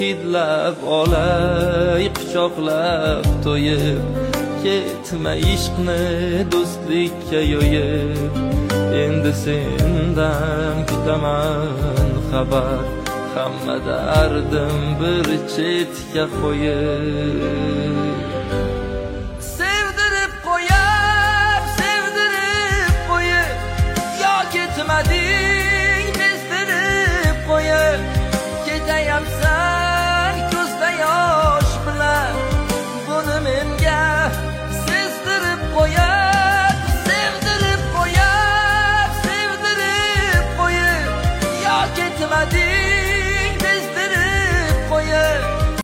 hidlab olay quchoqlab to'yib, ketma ishqni do'stlikka yo'yib. Endi sendan kutaman xabar, hamma dardim bir chetga qo'yib.